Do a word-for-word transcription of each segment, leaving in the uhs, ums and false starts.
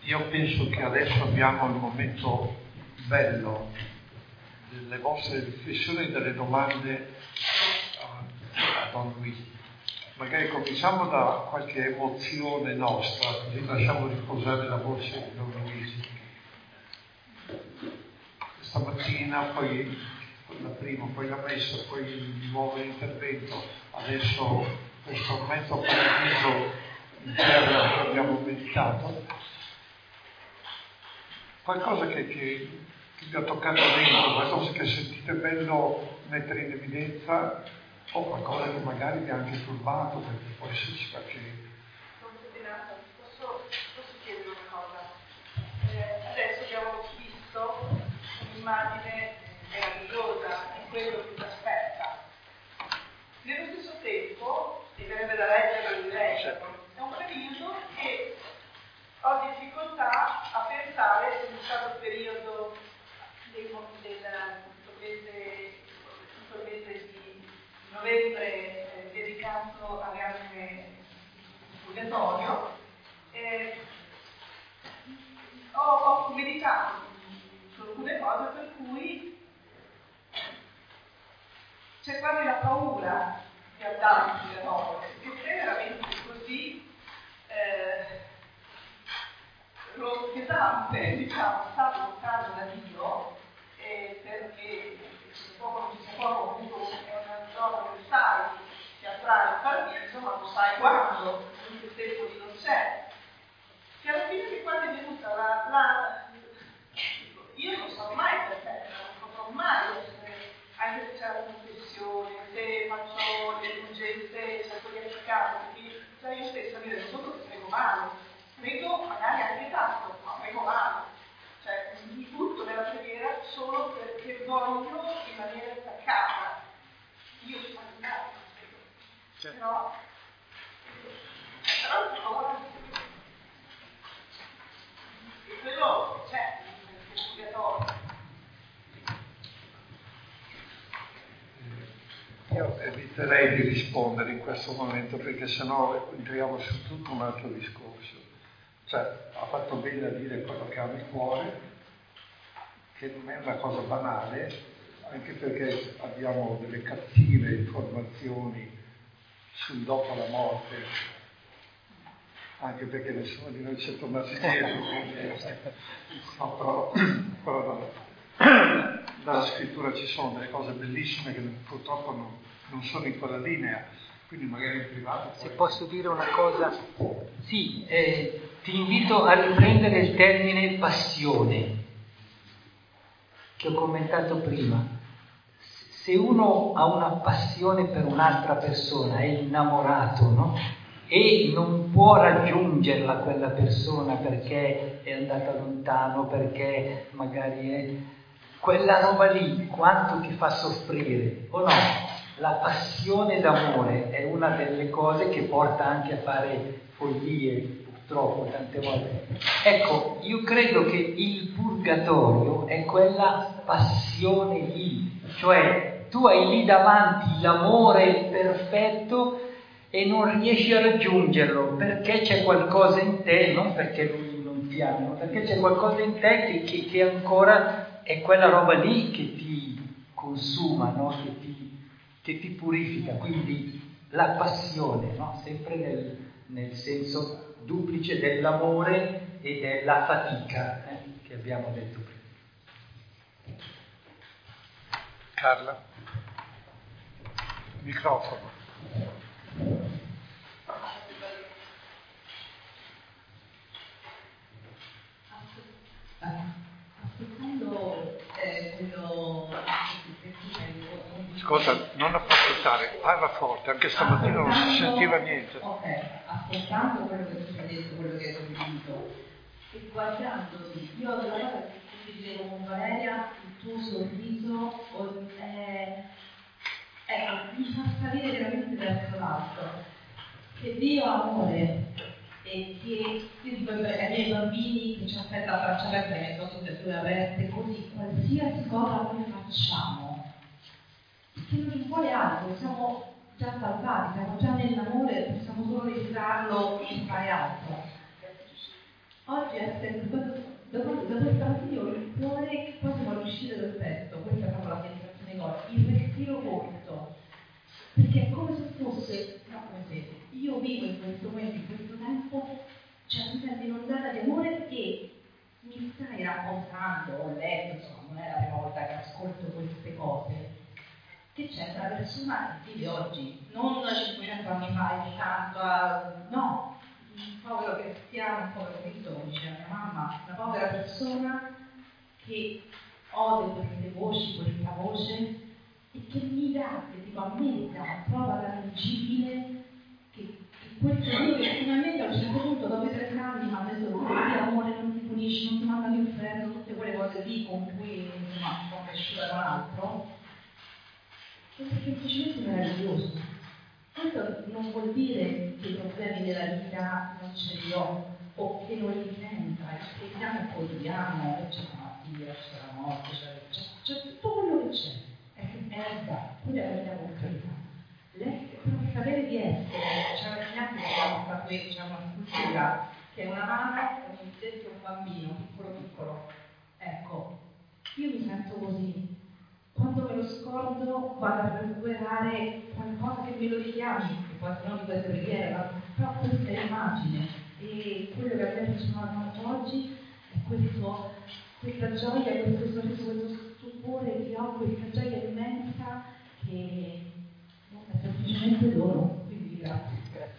io penso che adesso abbiamo il momento bello delle vostre riflessioni e delle domande a, a Don Luigi. Magari cominciamo da qualche emozione nostra, così lasciamo riposare la voce di Don Luigi. Stamattina, poi la prima, poi la messa, poi il nuovo intervento, adesso questo mezzo paradiso in terra che abbiamo meditato. Qualcosa che, che, che vi ha toccato dentro, qualcosa che sentite bello mettere in evidenza, o qualcosa che magari vi ha anche turbato, perché può esserci qualche... Posso, posso chiedere una cosa? Eh, adesso abbiamo visto un'immagine meravigliosa di quello che ci aspetta. Nello stesso tempo, e verrebbe da leggere di leggerlo, è un periodo che ho difficoltà a pensare se è stato il periodo del, del, del mese di novembre eh, dedicato alle anime di purgatorio. Eh, ho, ho meditato su alcune cose per cui c'è quasi la paura di andare in purgatorio, perché se è veramente così eh, lo pesante, diciamo, sta lontano da Dio, eh, perché poco non ci sia poco, comunque è una zona dove sai che attrae il paradiso, ma non sai quando, quindi il tempo lì non c'è. Che alla fine di quando è venuta la, la... io non sono mai perfetta, non potrò mai essere, anche se c'è la confessione, se faccio le indulgenze, cerco di applicare, perché cioè io stessa mi rendo conto che prego male, prego magari anche tanto, ma prego male. Cioè, mi butto nella preghiera solo perché voglio rimanere attaccata. Io ci faccio male, certo. Però, però per favore, e quello c'è nel purgatorio. Io eviterei di rispondere in questo momento, perché sennò entriamo su tutto un altro discorso. Cioè, ha fatto bene a dire quello che ha nel cuore, che non è una cosa banale, anche perché abbiamo delle cattive informazioni sul dopo la morte, anche perché nessuno di noi c'è tornato indietro, quindi no, però, però dalla, dalla scrittura ci sono delle cose bellissime che purtroppo non, non sono in quella linea, quindi magari in privato... Se posso dire una cosa, sì, eh, ti invito a riprendere il termine passione, che ho commentato prima. Se uno ha una passione per un'altra persona, è innamorato, no? E non può raggiungerla quella persona perché è andata lontano, perché magari è... quella roba lì, quanto ti fa soffrire, o no? La passione d'amore è una delle cose che porta anche a fare follie, purtroppo, tante volte. Ecco, io credo che il purgatorio è quella passione lì, cioè tu hai lì davanti l'amore perfetto e non riesci a raggiungerlo perché c'è qualcosa in te, non perché lui non ti ama, perché c'è qualcosa in te che, che, che ancora è quella roba lì che ti consuma, no? Che ti, che ti purifica. Quindi la passione, no? Sempre nel, nel senso duplice dell'amore e della fatica, eh? Che abbiamo detto prima. Carla, microfono. Ascoltando eh, quello che Ascolta, non approfittare, parla forte, anche stamattina non si sentiva niente. Ok, ascoltando quello che tu hai detto, quello che hai condiviso, e guardandoti, io la cosa che ti dicevo con Valeria, il tuo sorriso eh, ecco, mi fa salire veramente verso l'alto. Se Dio è amore e che io dico ai miei bambini che ci aspetta a braccia aperte, le mie sottoscrizioni aperte, così qualsiasi cosa noi facciamo, che non ci vuole altro, siamo già salvati, siamo già nell'amore, possiamo solo desiderarlo e fare altro. oggi è sempre, dopo, dopo il fastidio, il cuore, poi siamo riusciti dal petto, questa è proprio la sensazione cosa, il respiro corto, perché è come se fosse, no, come se io vivo in questo momento, in questo tempo, cioè mi sento inondata di amore e mi stai raccontando, ho letto, insomma, non è la prima volta che ascolto queste cose, che c'è una persona che vive oggi, non cinquecento anni fa, e tanto, a... no, un povero cristiano, un povero cristo, come diceva mia mamma, una povera persona che ode queste voci, questa voce, e che mi dà, che tipo a me dà, prova tangibile che, che questo Dio che finalmente a un certo punto, dopo i tre anni, mi ha detto che amore non ti punisce, non ti manda all'inferno, tutte quelle cose lì con cui insomma sono cresciuta con altro. È semplicemente meraviglioso. Questo non vuol dire che i problemi della vita non ce li ho o che non li senta, che siamo quotidiano, c'è la malattia, c'è la morte, c'è, c'è, c'è tutto quello che c'è. È erba, quella è la vita concreta. Proprio sapere di essere, c'è una ragazza che chiama qui, c'è una scultura che è una mamma con in testa un bambino, piccolo piccolo. Ecco, io mi sento così. Quando me lo scordo vado a recuperare qualcosa che me lo richiami, che può essere non di questa preghiera, però questa è l'immagine. E quello che abbiamo fatto oggi è questo, questa gioia, questo sorriso, questo stupore che ho, questa gioia immensa che è semplicemente loro. Quindi grazie. Grazie.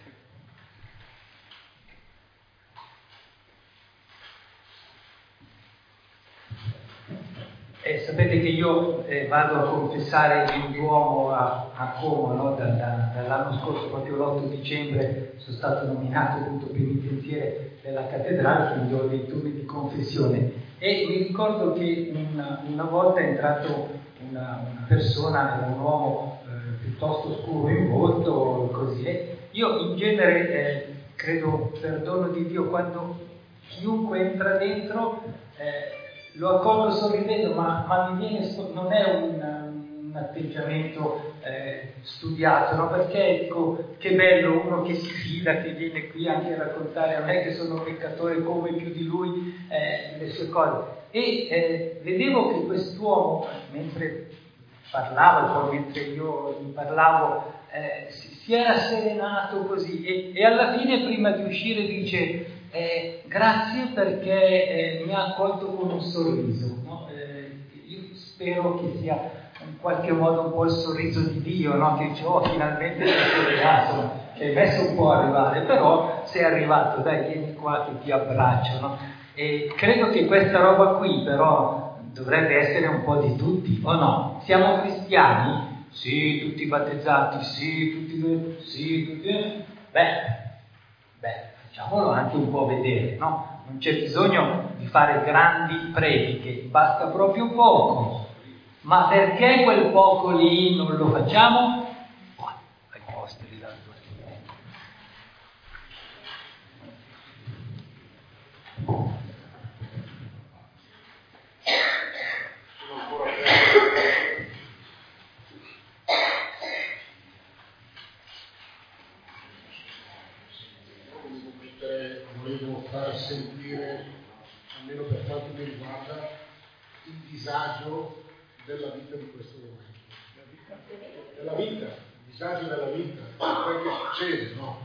Eh, sapete che io eh, vado a confessare in Duomo a, a Como, no? da, da, dall'anno scorso, proprio l'otto dicembre, sono stato nominato appunto penitenziere della cattedrale, quindi ho dei turni di confessione. E mi ricordo che una, una volta è entrato una, una persona, era un uomo eh, piuttosto scuro in volto, così. E io in genere eh, credo, perdono di Dio, quando chiunque entra dentro eh, lo accolgo sorridendo, ma, ma mi viene, non è un, un atteggiamento eh, studiato, no? Perché ecco, che bello uno che si fida, che viene qui anche a raccontare a me che sono un peccatore come più di lui eh, le sue cose. E eh, vedevo che quest'uomo, mentre parlava, poi mentre io gli parlavo, eh, si, si era serenato così e, e alla fine, prima di uscire, dice Eh, grazie perché eh, mi ha accolto con un sorriso, no? eh, io spero che sia in qualche modo un po' il sorriso di Dio, no? Che dice, oh, finalmente sei arrivato, ci hai messo un po' a arrivare, però sei arrivato, dai, vieni qua che ti abbraccio, no? E credo che questa roba qui però dovrebbe essere un po' di tutti, o no? Siamo cristiani? Sì, tutti battezzati, sì, tutti, sì, tutti, beh, beh, facciamolo anche un po' vedere, no? Non c'è bisogno di fare grandi prediche, basta proprio poco. Ma perché quel poco lì non lo facciamo? Oh, ai posteri da volevo far sentire, almeno per quanto mi riguarda, il disagio della vita di questo momento. Della vita, il disagio della vita, di quel che succede, no?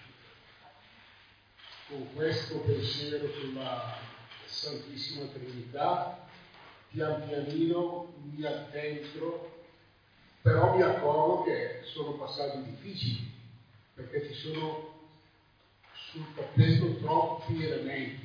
Con questo pensiero sulla Santissima Trinità, pian pianino mi addentro, però mi accorgo che sono passaggi difficili, perché ci sono sul tappeto troppi elementi.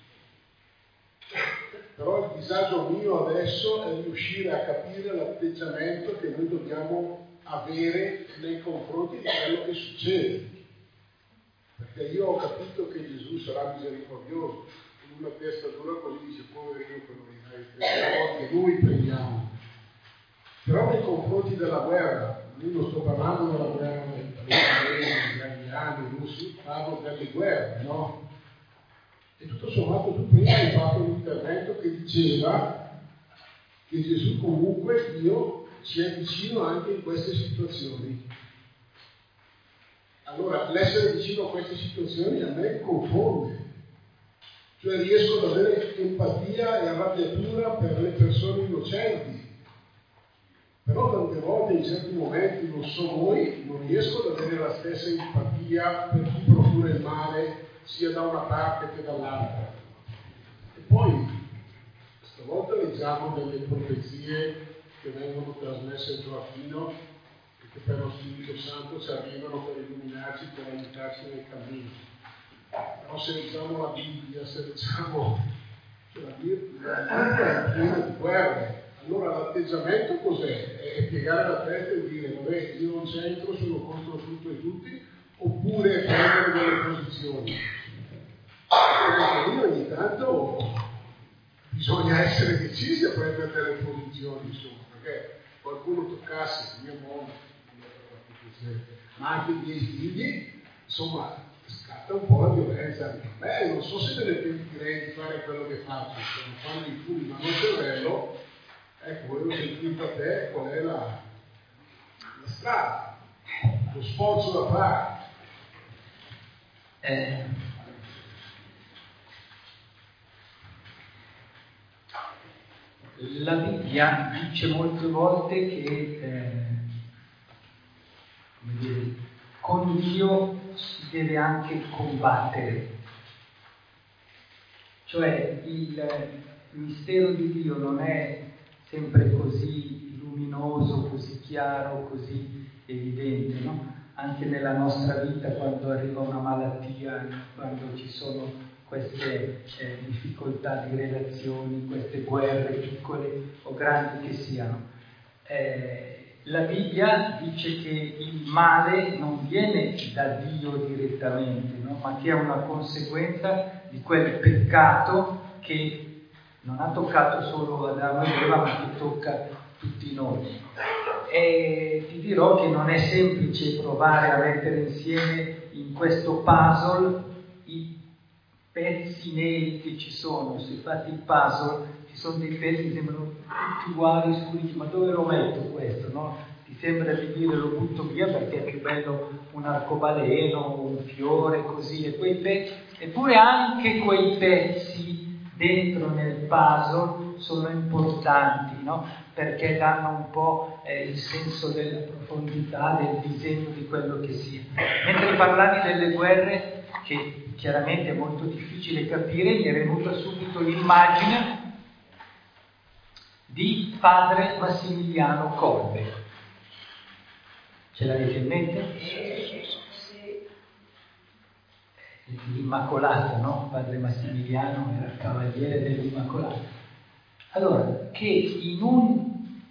Però il disagio mio adesso è riuscire a capire l'atteggiamento che noi dobbiamo avere nei confronti di quello che succede. Perché io ho capito che Gesù sarà misericordioso, con una testa dura così dice poverino quello lì, anche lui prendiamo. Però nei confronti della guerra, io non sto parlando della guerra degli iraniani, i russi, parlo delle guerre, no? E tutto sommato tu prima hai fatto un intervento che diceva che Gesù comunque, Dio, ci è vicino anche in queste situazioni. Allora, l'essere vicino a queste situazioni a me confonde. cioè riesco ad avere empatia e arrabbiatura per le persone innocenti. Però tante volte in certi momenti, non so voi, non riesco ad avere la stessa empatia per chi procura il male sia da una parte che dall'altra. E poi stavolta leggiamo delle profezie che vengono trasmesse in Troafino e che per lo Spirito Santo ci arrivano per illuminarci, per aiutarci nel cammino. Però se leggiamo la Bibbia, se leggiamo cioè la Bibbia, la Bibbia è piena di guerre. Allora l'atteggiamento cos'è? È piegare la testa e dire vabbè, io non c'entro, sono contro tutto e tutti, oppure prendere delle posizioni. Perché lì ogni tanto bisogna essere decisi a prendere delle posizioni, insomma, perché qualcuno toccasse mia moglie, ma anche i miei figli, insomma, scatta un po' la violenza anche a me. Non so se me ne pentirei di fare quello che faccio, sono fanno i fumi, ma non cervello. Ecco, volevo sentire da te qual è la, la strada, lo sforzo da fare. Eh, la Bibbia dice molte volte che eh, come dire, con Dio si deve anche combattere. Cioè il mistero di Dio non è sempre così luminoso, così chiaro, così evidente, no? Anche nella nostra vita, quando arriva una malattia, quando ci sono queste eh, difficoltà di relazioni, queste guerre piccole o grandi che siano. Eh, la Bibbia dice che il male non viene da Dio direttamente, no? Ma che è una conseguenza di quel peccato che non ha toccato solo Adamo e Eva, ma che tocca tutti noi. E ti dirò che non è semplice provare a mettere insieme in questo puzzle i pezzi neri che ci sono. Se fate il puzzle, ci sono dei pezzi che sembrano tutti uguali, scuri, ma dove lo metto questo, no? Ti sembra di dire lo butto via perché è più bello un arcobaleno, un fiore, così, e quei pezzi, eppure anche quei pezzi dentro nel puzzle sono importanti, no? Perché danno un po' eh, il senso della profondità, del disegno di quello che sia. Mentre parlavi delle guerre, che chiaramente è molto difficile capire, mi è venuta subito l'immagine di padre Massimiliano Kolbe. Ce l'avete in mente? L'Immacolata, no? Padre Massimiliano era cavaliere dell'Immacolata. Allora, che in un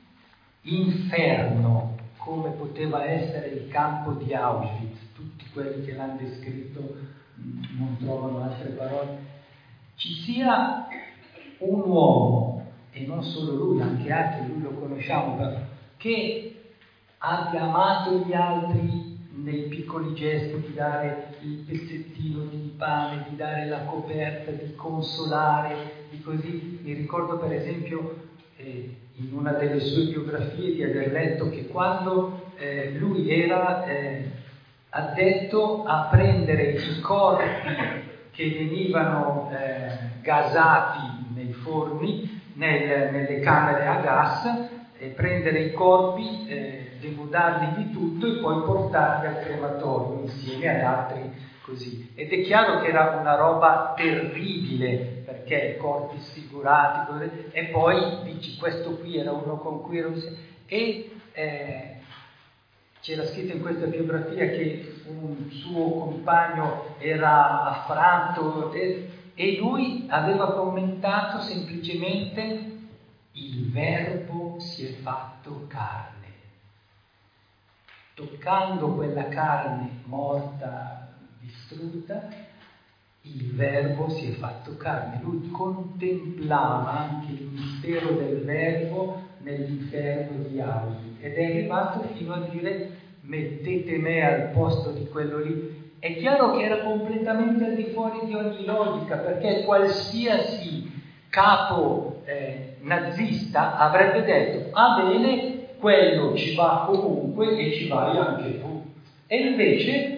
inferno come poteva essere il campo di Auschwitz, tutti quelli che l'hanno descritto non trovano altre parole, ci sia un uomo, e non solo lui, anche altri, lui lo conosciamo, che abbia amato gli altri nei piccoli gesti di dare il pezzettino di pane, di dare la coperta, di consolare, di così. Mi ricordo per esempio eh, in una delle sue biografie di aver letto che quando eh, lui era eh, addetto a prendere i corpi che venivano eh, gasati nei forni, nel, nelle camere a gas, e prendere i corpi, eh, denudarli di tutto e poi portarli al crematorio insieme ad altri così. Ed è chiaro che era una roba terribile, perché corpi sfigurati, così. E poi dici, questo qui era uno con cui ero... E eh, c'era scritto in questa biografia che un suo compagno era affranto e, e lui aveva commentato semplicemente: il Verbo si è fatto carne. Toccando quella carne morta, distrutta, il Verbo si è fatto carne. Lui contemplava anche il mistero del Verbo nell'inferno di Auschwitz ed è arrivato fino a dire: mettete me al posto di quello lì. È chiaro che era completamente al di fuori di ogni logica, perché qualsiasi capo eh, nazista avrebbe detto: ah bene, quello ci va comunque e ci vai anche tu. E invece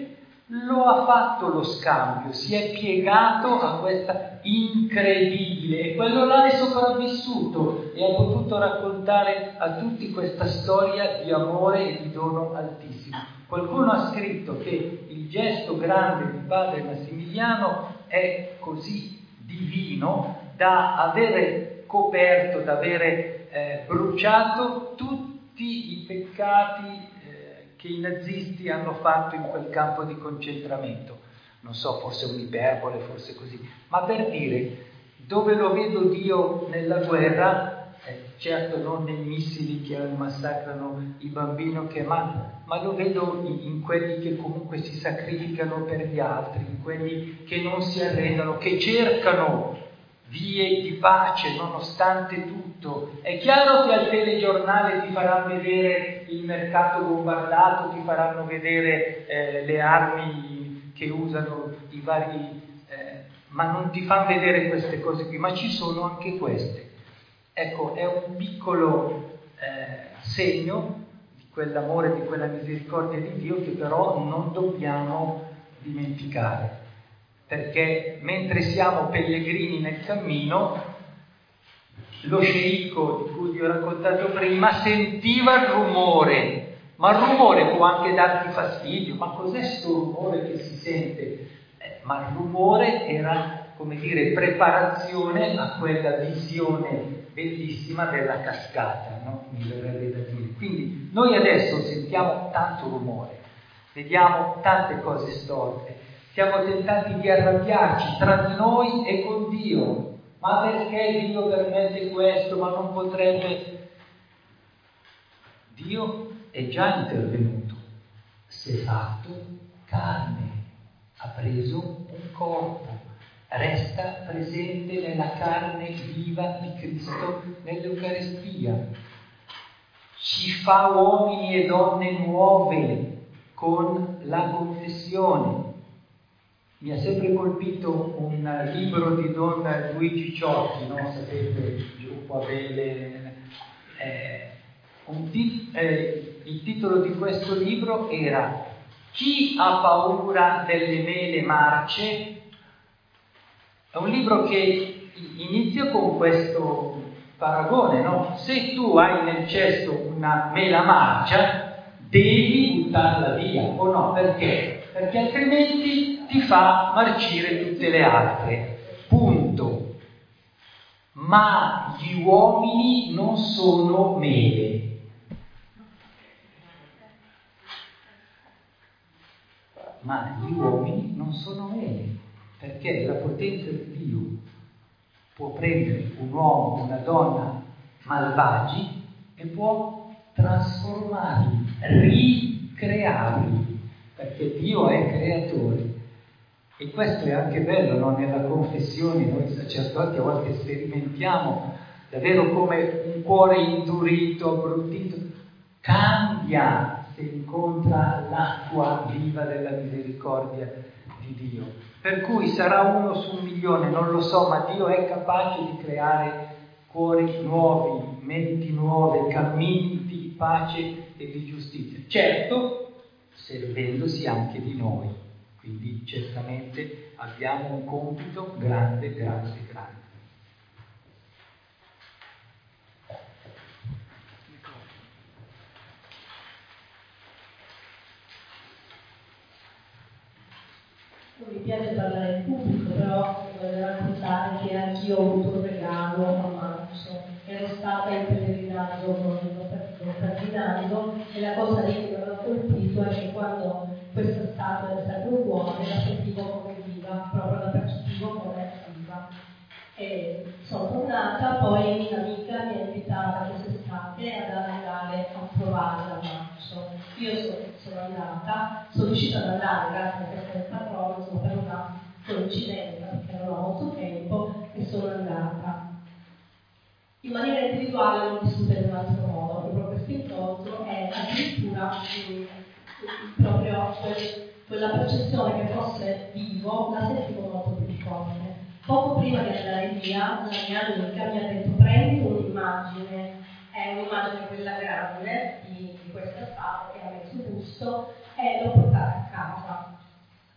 lo ha fatto lo scambio, si è piegato a questa incredibile, e quello là è sopravvissuto e ha potuto raccontare a tutti questa storia di amore e di dono altissimo. Qualcuno ha scritto che il gesto grande di padre Massimiliano è così divino da avere coperto, da avere eh, bruciato tutti i peccati che i nazisti hanno fatto in quel campo di concentramento. Non so, forse un'iperbole, forse così, ma per dire, dove lo vedo Dio nella guerra, eh, certo non nei missili che massacrano i bambini, che, ma, ma lo vedo in, in quelli che comunque si sacrificano per gli altri, in quelli che non si arrendono, che cercano vie di pace nonostante tutto. È chiaro che al telegiornale ti faranno vedere il mercato bombardato, ti faranno vedere eh, le armi che usano i vari, eh, ma non ti fanno vedere queste cose qui, ma ci sono anche queste. Ecco, è un piccolo eh, segno di quell'amore, di quella misericordia di Dio che però non dobbiamo dimenticare. Perché mentre siamo pellegrini nel cammino, lo sceicco di cui vi ho raccontato prima sentiva il rumore, ma il rumore può anche darti fastidio. Ma cos'è questo rumore che si sente? Eh, ma il rumore era, come dire, preparazione a quella visione bellissima della cascata, no? Mi verrebbe da dire. Quindi noi adesso sentiamo tanto rumore, vediamo tante cose storte, siamo tentati di arrabbiarci tra di noi e con Dio. Ma perché Dio permette questo? Ma non potrebbe? Dio è già intervenuto, si è fatto carne, ha preso un corpo, resta presente nella carne viva di Cristo nell'Eucaristia, ci fa uomini e donne nuove con la confessione. Mi ha sempre colpito un libro di Don Luigi Ciotti, no? Sapete, il gruppo Abele. Eh, un tit- eh, il titolo di questo libro era Chi ha paura delle mele marce? È un libro che inizia con questo paragone, no? Se tu hai nel cesto una mela marcia, devi buttarla via, o no? Perché? Perché altrimenti ti fa marcire tutte le altre. Punto. Ma gli uomini non sono mele. Ma gli uomini non sono mele, perché la potenza di Dio può prendere un uomo, una donna malvagi e può trasformarli, ricrearli. Perché Dio è creatore. E questo è anche bello, no? Nella confessione noi sacerdoti a volte sperimentiamo davvero come un cuore indurito, abbrutito, cambia se incontra l'acqua viva della misericordia di Dio. Per cui sarà uno su un milione, non lo so, ma Dio è capace di creare cuori nuovi, menti nuove, cammini di pace e di giustizia. Certo, servendosi anche di noi, quindi certamente abbiamo un compito grande, grande, grande. Mi piace parlare in pubblico, però voglio raccontare che anch'io ho avuto un regalo a marzo. Ero stata in pellegrinaggio con il cardinale e la cosa lì che mi aveva colpito è che quando questa statua del Sacro Cuore la sentivo come viva, proprio la percepivo come viva. E sono tornata, poi un'amica mi ha invitata quest'estate ad andare a provarla a marzo. Io sono, sono andata, sono riuscita ad andare grazie a questa patrona, solo per una coincidenza, perché non ho molto tempo, e sono andata. In maniera individuale l'ho vissuta in un altro modo, proprio questo incontro è addirittura mh, proprio quel, quella percezione che fosse vivo, la sentivo molto più forte. Poco prima di andare via, la mia amica mi ha detto: prendi un'immagine, è un'immagine quella grande di, di questa statua che ha messo busto, e l'ho portata a casa.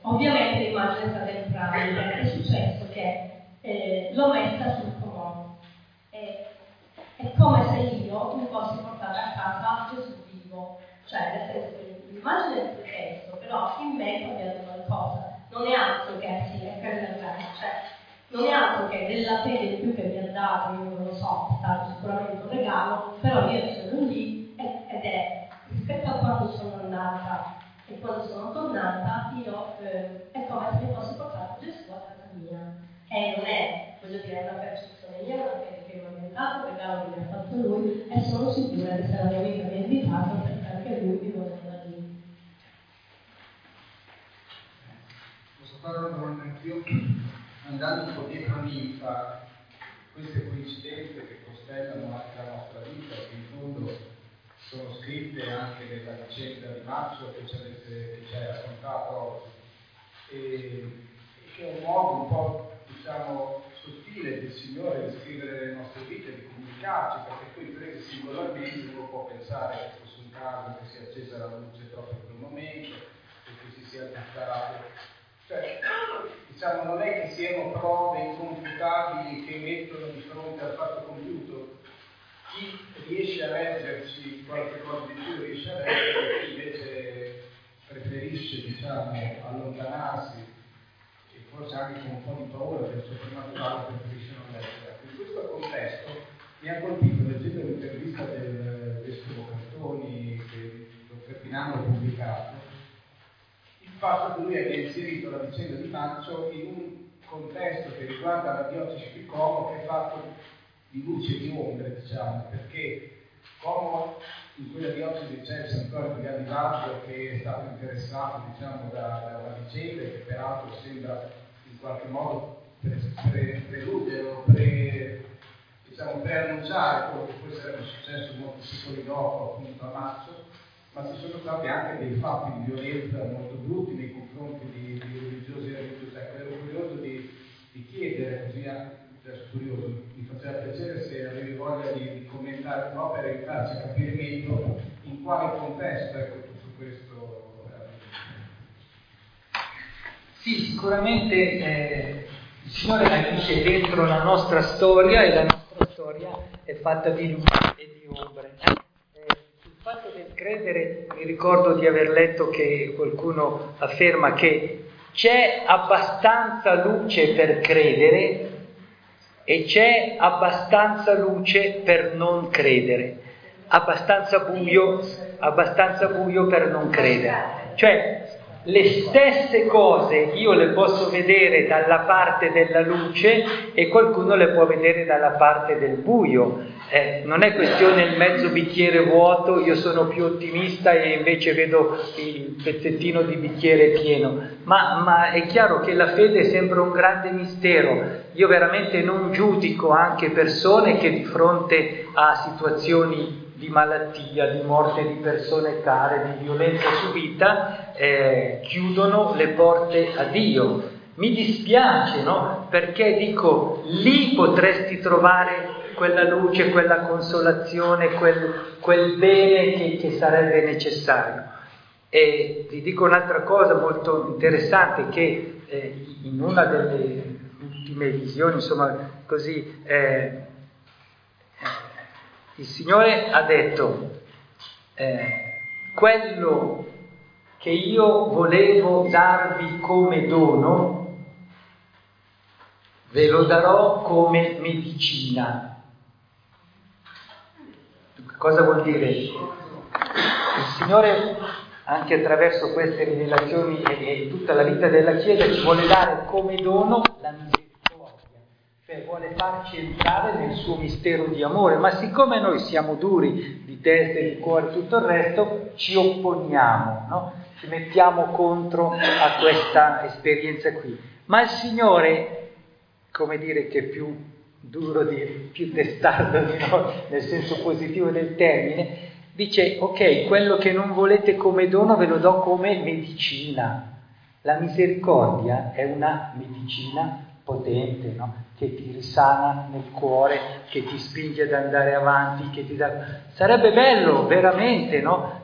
ovviamente l'immagine è stata entrambi, perché è successo che eh, l'ho messa sul comò. E, è come se io mi fossi portata a casa Gesù vivo, cioè nel senso che l'immagine è il testo, però in me è cambiato qualcosa. Non è altro che sì, è carriera, cioè non è altro che della fede in più che mi ha dato, io non lo so, è stato sicuramente un regalo, però io sono lì ed è rispetto a quando sono andata e quando sono tornata, io eh, è come se mi fossi portato Gesù a casa mia. E non è, voglio dire, una percezione mia, una fede che mi ha inventato, un regalo che mi ha fatto lui, e sono sicura che se la mia amica mi ha invitato, perché anche lui mi voleva lì. Posso fare una domanda anch'io? Andando un po' dietro a Ninfa, queste coincidenze che costellano anche la nostra vita, che in fondo sono scritte anche nella vicenda di Maccio che ci, avete, che ci hai raccontato oggi, e che è un modo un po', diciamo, sottile del Signore di scrivere le nostre vite, di comunicarci, perché poi presi singolarmente uno può pensare che fosse un caso che sia accesa la luce proprio in quel momento, e che si sia disparato. Cioè, diciamo, non è che siano prove inconfutabili che mettono di fronte al fatto compiuto. Chi riesce a leggerci qualche cosa di più riesce a leggere, chi invece preferisce, diciamo, allontanarsi e forse anche con un po' di paura del soprannaturale preferisce non leggere. In questo contesto mi ha colpito, leggendo l'intervista del vescovo Cantoni che Don Ferdinando ha pubblicato, il fatto che lui abbia inserito la vicenda di Maccio in un contesto che riguarda la diocesi di Como, che è fatto di luce e di ombre, diciamo, perché Como in quella diocesi c'è il Santuario di Gadivardo che è stato interessato, diciamo, da, da una vicenda che peraltro sembra in qualche modo pre, pre, preludere o pre, diciamo, preannunciare quello che poi sarebbe successo molti secoli dopo, appunto, a Maccio. Ma ci sono stati anche dei fatti di violenza molto brutti nei confronti di, di religiosi e religiose. Ecco, ero curioso di, di chiedere, così adesso curioso, mi faceva piacere se avevi voglia di, di commentare, no, per aiutarci a capire meglio in quale contesto, ecco, tutto questo. Sì, sicuramente eh, il Signore agisce dentro la nostra storia, e la nostra storia è fatta di luce e di ombre. Il fatto del credere, mi ricordo di aver letto che qualcuno afferma che c'è abbastanza luce per credere e c'è abbastanza luce per non credere, abbastanza buio, abbastanza buio per non credere. Cioè, le stesse cose io le posso vedere dalla parte della luce e qualcuno le può vedere dalla parte del buio. Eh, non è questione il mezzo bicchiere vuoto, io sono più ottimista e invece vedo il pezzettino di bicchiere pieno, ma, ma è chiaro che la fede è sempre un grande mistero. Io veramente non giudico anche persone che di fronte a situazioni di malattia, di morte di persone care, di violenza subita, eh, chiudono le porte a Dio. Mi dispiace, no? Perché dico, lì potresti trovare quella luce, quella consolazione, quel, quel bene che, che sarebbe necessario. E ti dico un'altra cosa molto interessante, che eh, in una delle ultime visioni, insomma, così, eh, il Signore ha detto, eh, quello che io volevo darvi come dono, ve lo darò come medicina. Cosa vuol dire? Il Signore, anche attraverso queste rivelazioni e, e tutta la vita della Chiesa, ci vuole dare come dono la misericordia, cioè vuole farci entrare nel suo mistero di amore, ma siccome noi siamo duri di testa e di cuore e tutto il resto, ci opponiamo, no? Ci mettiamo contro a questa esperienza qui. Ma il Signore, come dire, che è più duro di più testardo di noi, nel senso positivo del termine, dice: ok, quello che non volete come dono ve lo do come medicina. La misericordia è una medicina potente, no? Che ti risana nel cuore, che ti spinge ad andare avanti, che ti dà... Sarebbe bello veramente, no?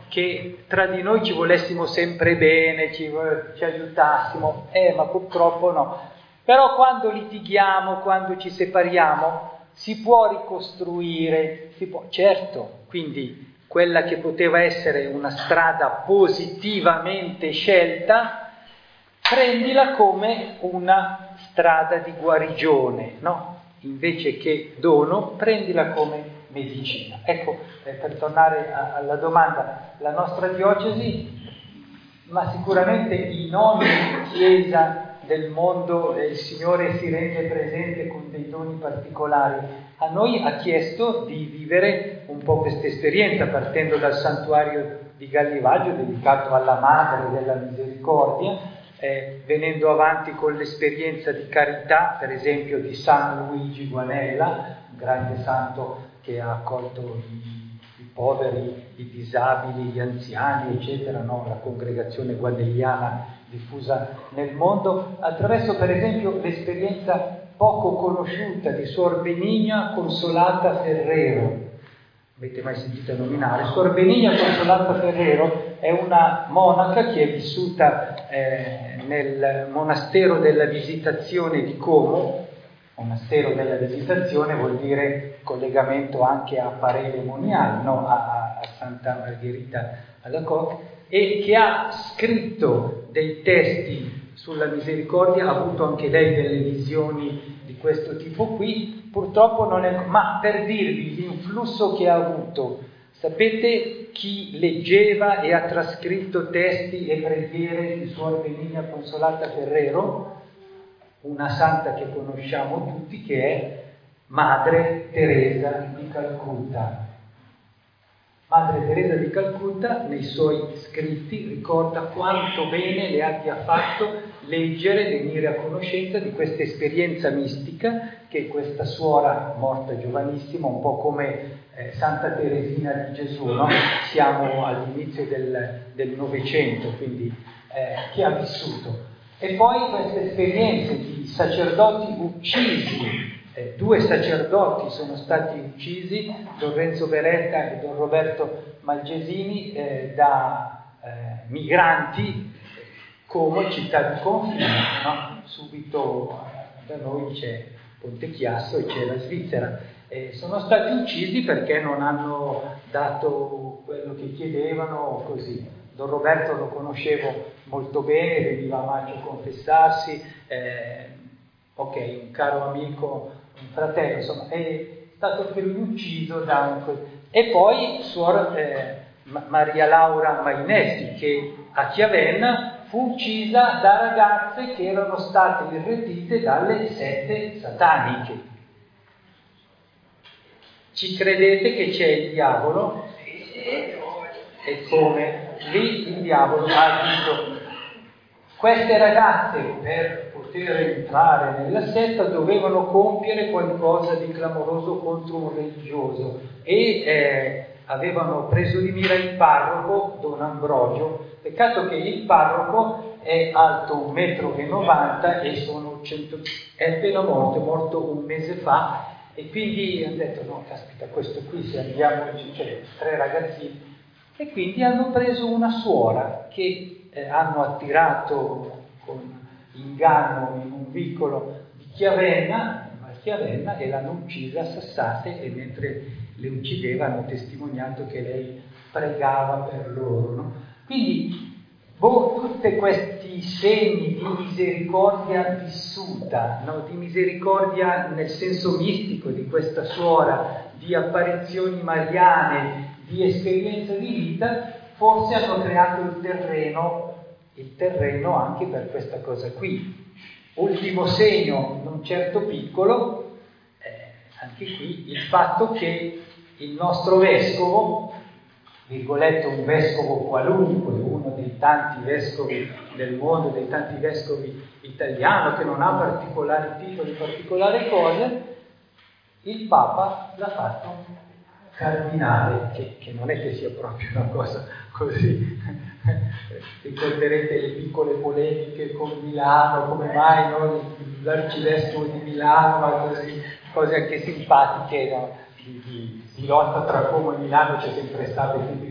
che tra di noi ci volessimo sempre bene, ci, ci aiutassimo, eh, ma purtroppo no. Però quando litighiamo, quando ci separiamo, si può ricostruire, si può, certo, quindi quella che poteva essere una strada positivamente scelta, prendila come una strada di guarigione, no? Invece che dono, prendila come medicina. Ecco, eh, per tornare a, alla domanda, la nostra diocesi, ma sicuramente in ogni chiesa del mondo eh, il Signore si rende presente con dei doni particolari. A noi ha chiesto di vivere un po' questa esperienza, partendo dal santuario di Gallivaggio dedicato alla Madre della Misericordia, eh, venendo avanti con l'esperienza di carità, per esempio di San Luigi Guanella, un grande santo che ha accolto i, i poveri, i disabili, gli anziani, eccetera, no? La congregazione guanelliana diffusa nel mondo, attraverso per esempio l'esperienza poco conosciuta di Suor Benigna Consolata Ferrero. Avete mai sentito nominare? Suor Benigna Consolata Ferrero è una monaca che è vissuta eh, nel monastero della Visitazione di Como. Monastero della Visitazione vuol dire collegamento anche a Parele Monial, no? a, a Santa Margherita alla Coque, e che ha scritto dei testi sulla misericordia, ha avuto anche lei delle visioni di questo tipo qui, purtroppo non è, ma per dirvi l'influsso che ha avuto, sapete chi leggeva e ha trascritto testi e preghiere di Suor Benigna Consolata Ferrero? Una santa che conosciamo tutti, che è Madre Teresa di Calcutta. Madre Teresa di Calcutta, nei suoi scritti, ricorda quanto bene le abbia fatto leggere, venire a conoscenza di questa esperienza mistica che questa suora, morta giovanissima, un po' come eh, Santa Teresina di Gesù, no? Siamo all'inizio del Novecento, quindi eh, che ha vissuto. E poi queste esperienze di sacerdoti uccisi, Eh, due sacerdoti sono stati uccisi, Don Renzo Beretta e Don Roberto Malgesini, eh, da eh, migranti, come città di confine, no? Subito eh, da noi c'è Ponte Chiasso e c'è la Svizzera. Eh, sono stati uccisi perché non hanno dato quello che chiedevano, così. Don Roberto lo conoscevo molto bene, veniva a maggio a confessarsi, eh, ok, un caro amico, un fratello, insomma, è stato anche lui ucciso da un... E poi Suor eh, Maria Laura Mainetti, che a Chiavenna fu uccisa da ragazze che erano state irretite dalle sette sataniche. Ci credete che c'è il diavolo? E come? Lì il diavolo ha detto: queste ragazze, per poter entrare nella setta, dovevano compiere qualcosa di clamoroso contro un religioso e eh, avevano preso di mira il parroco, Don Ambrogio. Peccato che il parroco è alto un metro e novanta e sono cento... è appena morto, è morto un mese fa, e quindi hanno detto: no, caspita, questo qui, se andiamo, cioè tre ragazzini, e quindi hanno preso una suora che eh, hanno attirato con inganno in un vicolo di Chiavenna, a Chiavenna, e l'hanno uccisa a sassate, e mentre le uccideva hanno testimoniato che lei pregava per loro, no? Quindi boh, tutti questi segni di misericordia vissuta, no? Di misericordia nel senso mistico di questa suora, di apparizioni mariane, di esperienza di vita, forse hanno creato il terreno, il terreno anche per questa cosa qui. Ultimo segno, non certo piccolo, eh, anche qui il fatto che il nostro vescovo, virgolette un vescovo qualunque, uno dei tanti vescovi del mondo, dei tanti vescovi italiano, che non ha particolari titoli, particolari cose, il Papa l'ha fatto cardinale, che, che non è che sia proprio una cosa così. Ricorderete le piccole polemiche con Milano, come mai no? L'arcivescovo di Milano, ma così, cose anche simpatiche, no? di, di, di lotta tra Como e Milano c'è sempre stato, quindi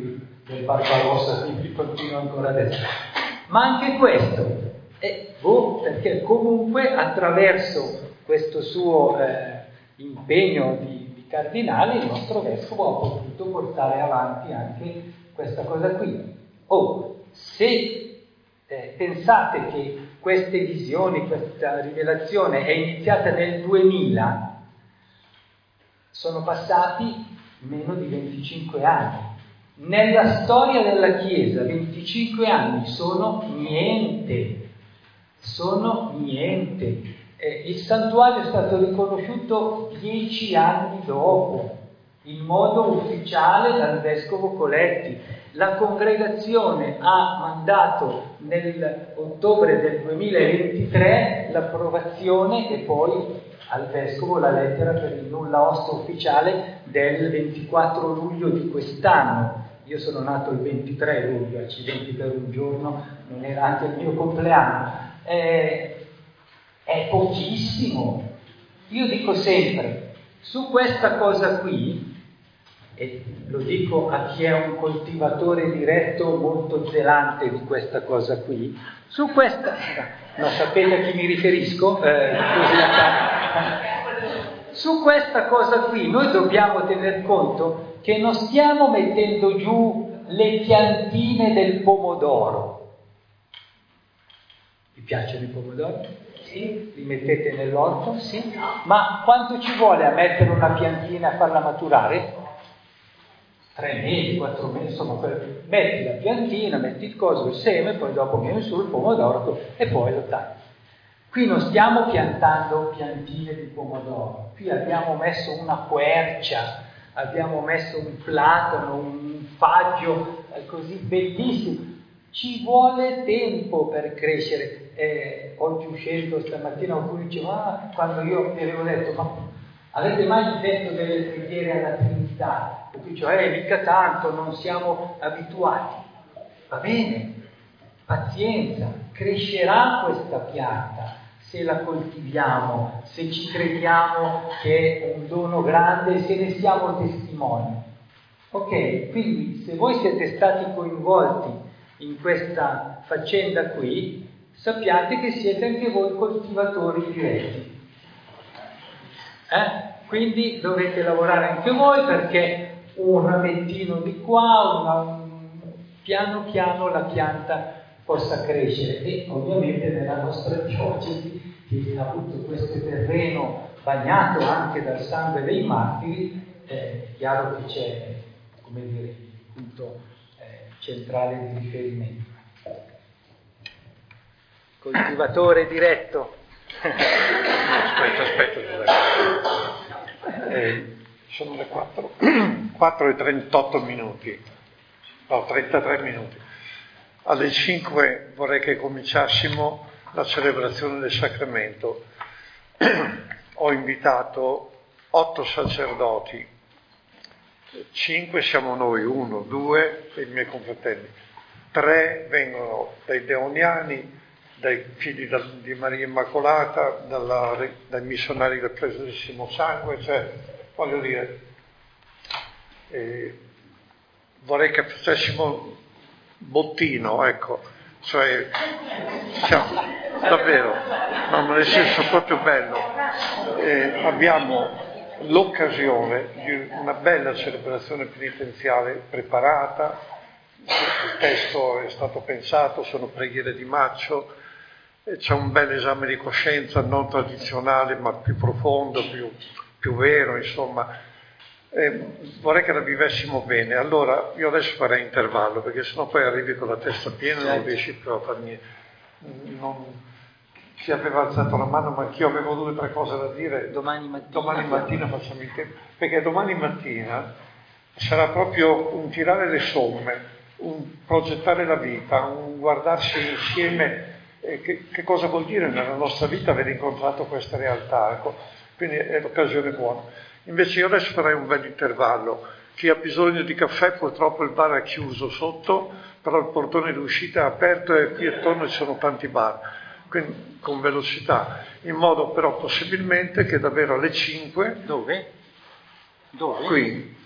del Barbarossa, quindi continua ancora adesso. Ma anche questo, è, boh, perché comunque attraverso questo suo eh, impegno di, di cardinale il nostro vescovo ha potuto portare avanti anche questa cosa qui. Oh, se eh, pensate che queste visioni, questa rivelazione è iniziata nel duemila, sono passati meno di venticinque anni. Nella storia della Chiesa venticinque anni sono niente, sono niente. Eh, il santuario è stato riconosciuto dieci anni dopo, in modo ufficiale dal Vescovo Coletti. La congregazione ha mandato nell'ottobre del duemilaventitré l'approvazione e poi al Vescovo la lettera per il nulla osta ufficiale del ventiquattro luglio di quest'anno. Io sono nato il ventitré luglio, accidenti per un giorno, non era anche il mio compleanno. Eh, è pochissimo. Io dico sempre, su questa cosa qui, e lo dico a chi è un coltivatore diretto molto zelante di questa cosa qui, su questa, non sapete a chi mi riferisco? Eh, così su questa cosa qui noi dobbiamo tener conto che non stiamo mettendo giù le piantine del pomodoro. Vi piacciono i pomodori? Sì? Li mettete nell'orto? Sì? Ma quanto ci vuole a mettere una piantina e a farla maturare? Tre mesi, quattro mesi, insomma, metti la piantina, metti il coso, il seme, poi dopo viene su il pomodoro e poi lo tagli. Qui non stiamo piantando piantine di pomodoro, qui abbiamo messo una quercia, abbiamo messo un platano, un faggio, così bellissimo. Ci vuole tempo per crescere. Eh, oggi uscendo stamattina qualcuno diceva, ah, quando io vi avevo detto, ma avete mai detto delle preghiere alla Trinità? E qui dicevo, eh, mica tanto, non siamo abituati. Va bene, pazienza, crescerà questa pianta se la coltiviamo, se ci crediamo che è un dono grande, se ne siamo testimoni. Ok, quindi se voi siete stati coinvolti in questa faccenda qui, sappiate che siete anche voi coltivatori diretti. Eh? Quindi dovete lavorare anche voi perché un ramettino di qua, una, un, piano piano la pianta possa crescere. E ovviamente nella nostra diocesi, che ha avuto questo terreno bagnato anche dal sangue dei martiri, è chiaro che c'è, come dire, il punto eh, centrale di riferimento. Coltivatore diretto. Aspetta, aspetta. Eh, sono le quattro, quattro e trentotto minuti, no, trentatré minuti. Alle cinque vorrei che cominciassimo la celebrazione del sacramento. Ho invitato otto sacerdoti, cinque siamo noi, uno, due e i miei confratelli, tre vengono dai Deoniani, dai figli di Maria Immacolata, dalla, dai missionari del Preserissimo Sangue, cioè, voglio dire, eh, vorrei che facessimo bottino, ecco, cioè, siamo, davvero, no, ma nel senso proprio bello, eh, abbiamo l'occasione di una bella celebrazione penitenziale preparata, il testo è stato pensato, sono preghiere di Maccio, c'è un bel esame di coscienza non tradizionale ma più profondo, più, più vero, insomma. Eh, vorrei che la vivessimo bene. Allora io adesso farei intervallo perché sennò poi arrivi con la testa piena e non riesci più a far niente. Non... Chi aveva alzato la mano, ma anch'io avevo due o tre cose da dire. Domani mattina, domani mattina facciamo il tempo, perché domani mattina sarà proprio un tirare le somme, un progettare la vita, un guardarsi insieme. Eh, che, che cosa vuol dire nella nostra vita aver incontrato questa realtà, ecco. Quindi è l'occasione buona. Invece io adesso farei un bel intervallo. Chi ha bisogno di caffè, purtroppo il bar è chiuso sotto, però il portone d'uscita è aperto e qui attorno ci sono tanti bar, quindi con velocità, in modo però possibilmente che davvero alle cinque... Dove? Dove? Qui.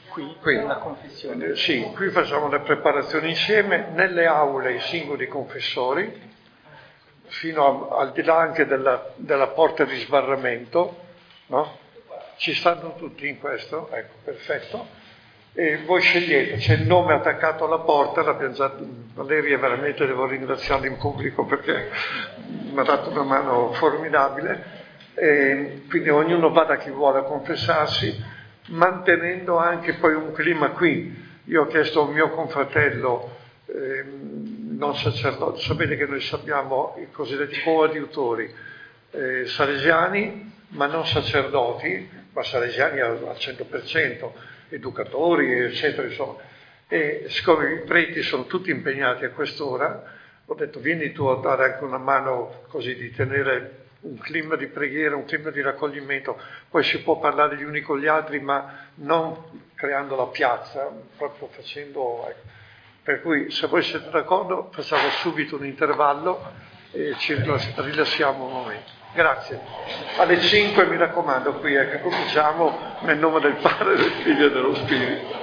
Qui, qui. la confessione. Sì, qui facciamo le preparazioni insieme, nelle aule i singoli confessori, fino a, al di là anche della, della porta di sbarramento, no? Ci stanno tutti in questo, ecco, perfetto. E voi scegliete, c'è il nome attaccato alla porta, l'abbiamo già, Valeria veramente devo ringraziarla in pubblico perché mi ha dato una mano formidabile, e quindi ognuno va da chi vuole a confessarsi, mantenendo anche poi un clima qui. Io ho chiesto a un mio confratello, eh, non sacerdote, sapete che noi abbiamo i cosiddetti coadiutori eh, salesiani, ma non sacerdoti, ma salesiani al, al cento per cento, educatori, eccetera, insomma. E siccome i preti sono tutti impegnati a quest'ora, ho detto vieni tu a dare anche una mano così di tenere un clima di preghiera, un clima di raccoglimento, poi si può parlare gli uni con gli altri, ma non creando la piazza, proprio facendo... Ecco. Per cui se voi siete d'accordo facciamo subito un intervallo e ci rilassiamo un momento. Grazie. Alle cinque mi raccomando qui, eh, che cominciamo nel nome del Padre, del Figlio e dello Spirito.